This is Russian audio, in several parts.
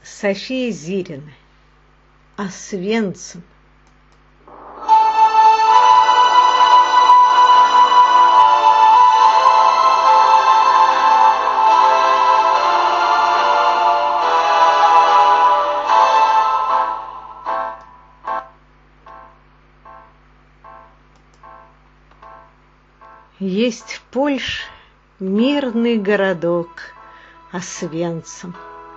София Зырина. Освенцим. Есть в Польше мирный городок Освенцим.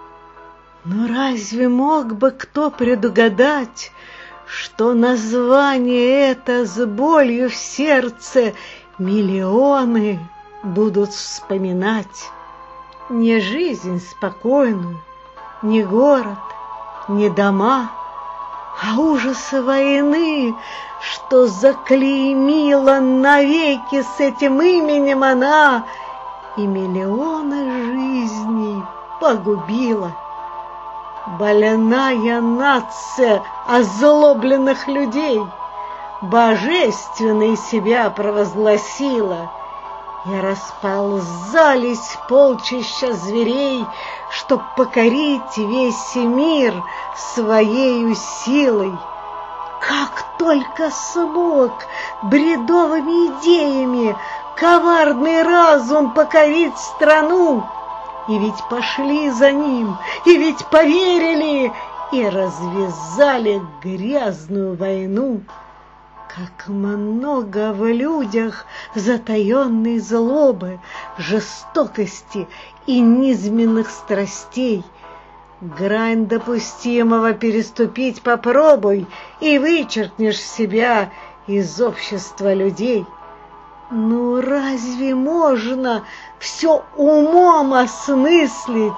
Но разве мог бы кто предугадать, что название это с болью в сердце миллионы будут вспоминать? Не жизнь спокойную, не город, не дома, а ужасы войны, что заклеймила навеки с этим именем она, и миллионы жизней погубила. Больная нация озлобленных людей божественной себя провозгласила, и расползались полчища зверей, чтоб покорить весь мир своею силой. Как только смог бредовыми идеями коварный разум покорить страну, и ведь пошли за ним, и ведь поверили, и развязали грязную войну. Как много в людях затаенной злобы, жестокости и низменных страстей. Грань допустимого переступить попробуй, и вычеркнешь себя из общества людей. Ну разве можно все умом осмыслить,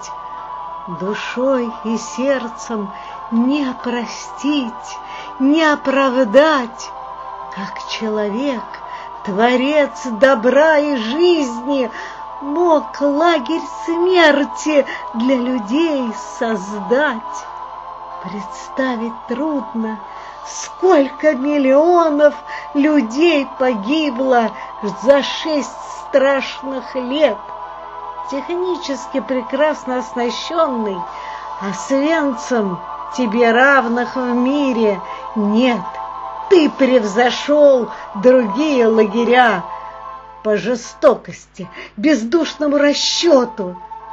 душой и сердцем не простить, не оправдать? Как человек, творец добра и жизни, мог лагерь смерти для людей создать? Представить трудно, сколько миллионов людей погибло за 6 страшных лет. Технически прекрасно оснащенный Освенцим тебе равных в мире нет. Ты превзошел другие лагеря по жестокости, бездушному расчету.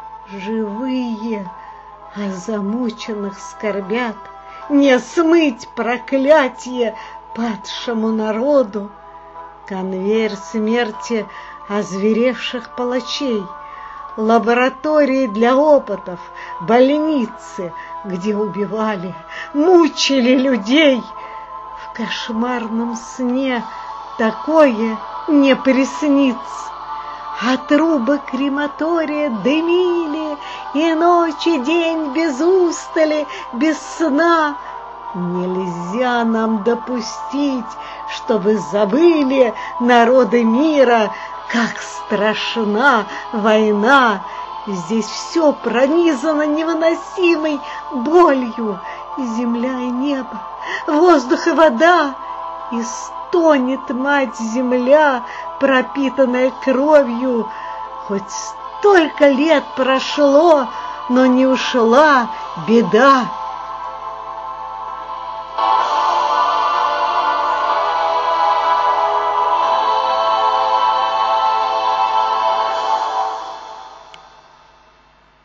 Живые о замученных скорбят, не смыть проклятие падшему народу. Конвейер смерти озверевших палачей, лаборатории для опытов, больницы, где убивали, мучили людей. В кошмарном сне такое не приснится. А трубы крематория дымили, и ночь и день без устали, без сна. Нельзя нам допустить, чтобы забыли народы мира, как страшна война. Здесь все пронизано невыносимой болью, и земля, и небо, воздух и вода, и стонет мать-земля, пропитанная кровью. Хоть столько лет прошло, но не ушла беда.